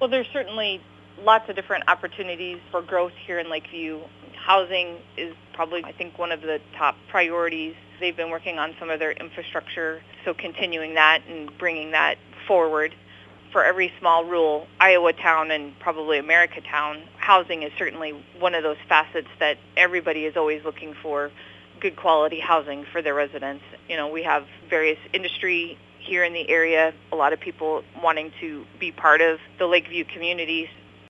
Well, there's certainly lots of different opportunities for growth here in Lakeview. Housing is probably, I think, one of the top priorities. They've been working on some of their infrastructure, so continuing that and bringing that forward. For every small rural Iowa town and probably America town, housing is certainly one of those facets that everybody is always looking for good quality housing for their residents. We have various industry here in the area, a lot of people wanting to be part of the Lakeview community.